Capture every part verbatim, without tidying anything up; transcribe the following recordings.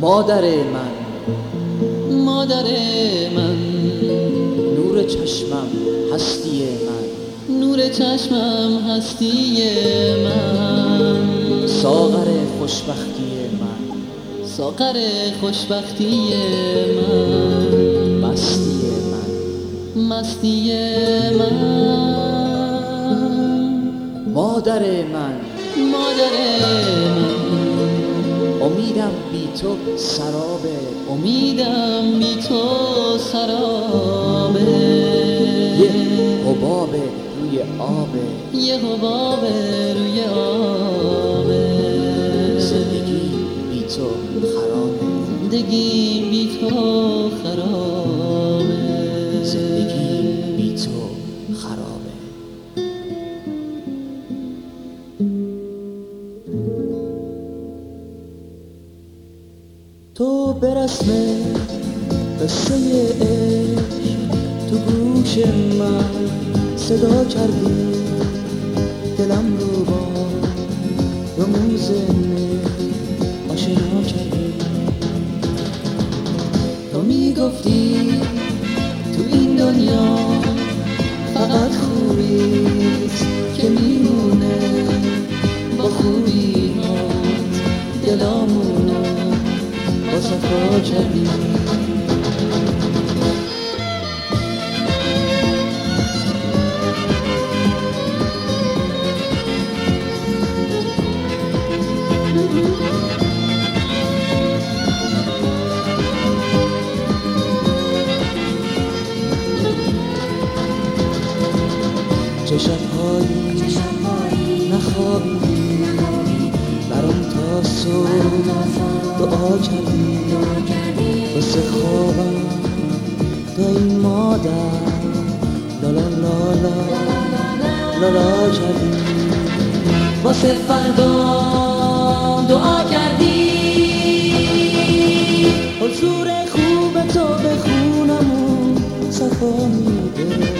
مادر من، مادر من، نور چشمم هستی من، نور چشمم هستی من، ساغر خوشبختی من، ساغر خوشبختی من، مستی من، مستی من، مادر من، مادر من، امیدم بی تو سرابه، امیدم بی تو سرابه، یه حباب روی آبه، یه حباب روی آبه، زندگی بی تو خرابه، زندگی بی تو خرابه، زندگی بی تو خرابه. تو به رسم قصه عشق تو گوش من صدا کردی، دلم رو با رموز مهر آشنا کردی. تو میگفتی تو این دنیا فقط خوبیست که میمونه، با خوبیات دلامونو با صفا کردی. چه شب‌هایی نخوابیدی، برام تا صبح دعا کردی، واسه خوابم دایی مادر لالا لالا لالا کردی، واسه فردا دعا کردی، حضور خوب تو به خونمون صفا میده،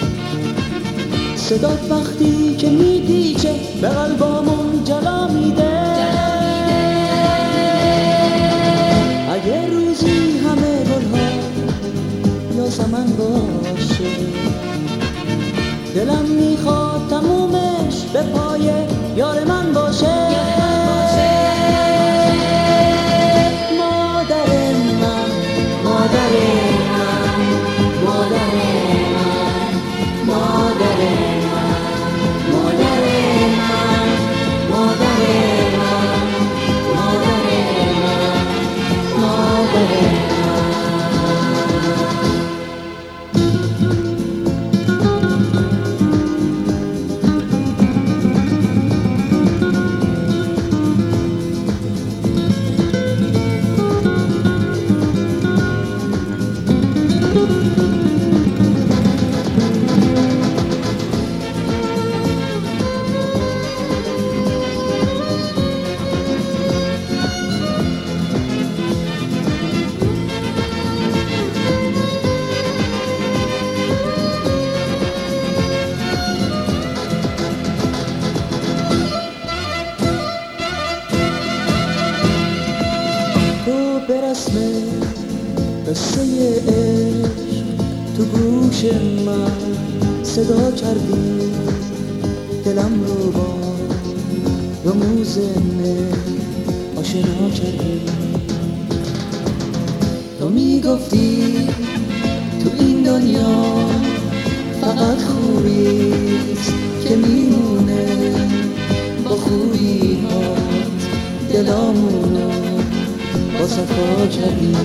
صدات وقتی که میپیچه به قلبامون جلا میده. اگه روزی همه گلها یاسمن باشه، دلم میخواد تمومش به پای یار من باشه. مادر من، مادر من، مادر من، مادر من، مادر من، مادر من، مادر من، مادر من. به رسم قصه عشق تو گوش من صدا کردی، دلم رو با رموز مهر آشنا کردی. تو میگفتی تو این دنیا فقط خوبیست که میمونه، با خوبیات دلامونو با صفا کردی.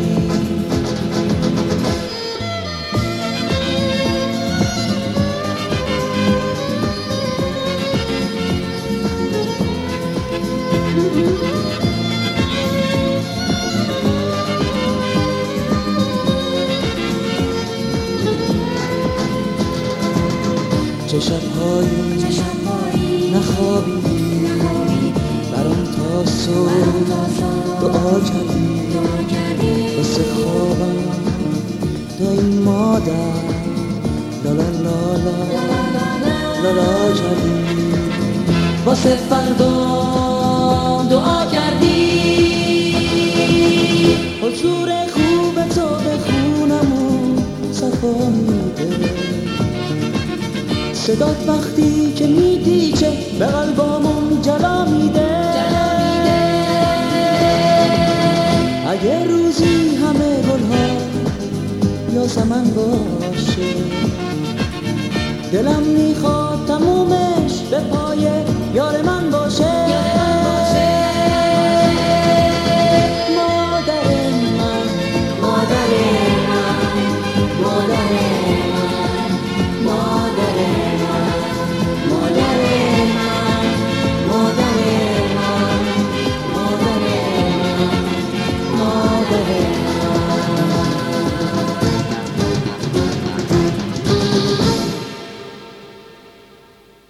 چه شب‌هایی نخوابیدی، برام تا صبح دعا کردی، واسه خوابم دایی مادر لالا لالا لالا کردی، واسه فردا دعا کردی. صدات وقتی که میپیچه به قلبامون جلا میده. اگه روزی همه گلها یاسمن باشه، دلم میخواد تمومش به پای یار من باشه.